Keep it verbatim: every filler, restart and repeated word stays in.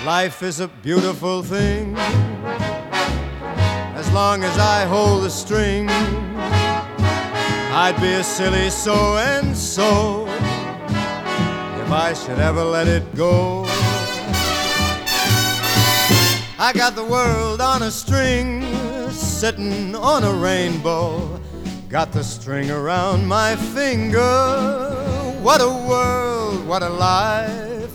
Life is a beautiful thing. As long as I hold the string, I'd be a silly so-and-so if I should ever let it go. I got the world on a string, sitting on a rainbow. Got the string around my finger. What a world, what a life.